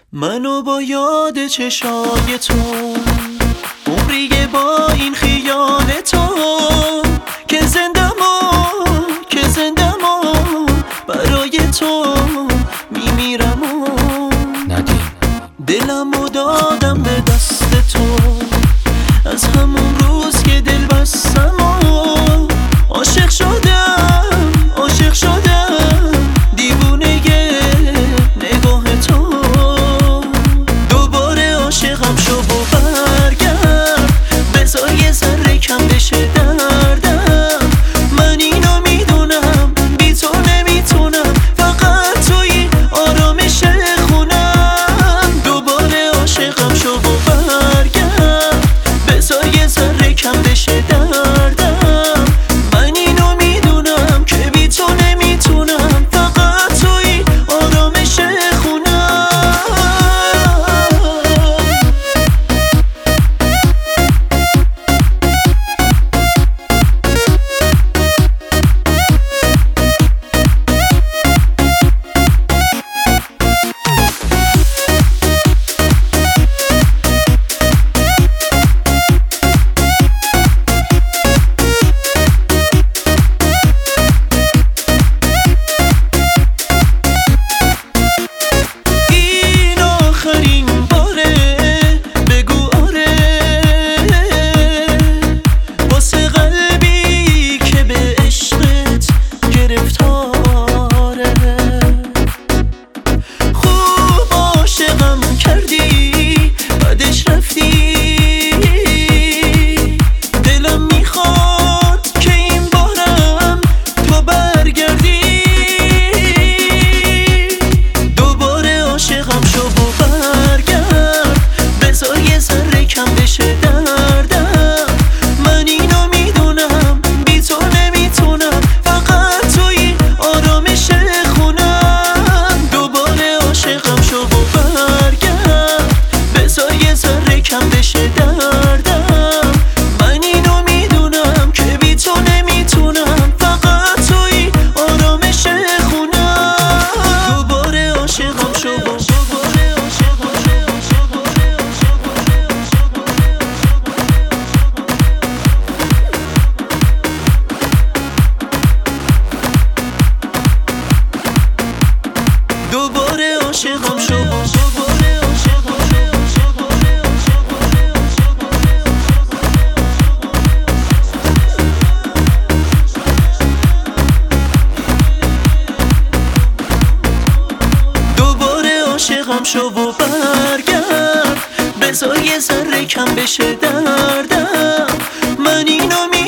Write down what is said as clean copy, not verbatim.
منو با یاد چشای تو عمریه با این خیال تو که زندمو برای تو میمیرم و دلمو دادم به دست تو از همون روز که دل بستم و عاشق شدم دیوونه نگاه تو دوباره عاشقم شو و برگرد بذار یه ذره کم بشه دردم من اینو میدونم بی تو نمیتونم فقط توی آرامش خونم دوباره عاشقم شو و برگرد بذار یه ذره کم بشه دردم من اینو میدونم که بی تو نمیتونم فقط توی آرامش خونم کم بشه دردم من اینو میدونم که بی تو نمیتونم فقط توی آرامش خونم دوباره عاشقم شو دوباره عاشقم شو عاشقم شو و برگرد بذار یه ذره کم بشه دردم من اینو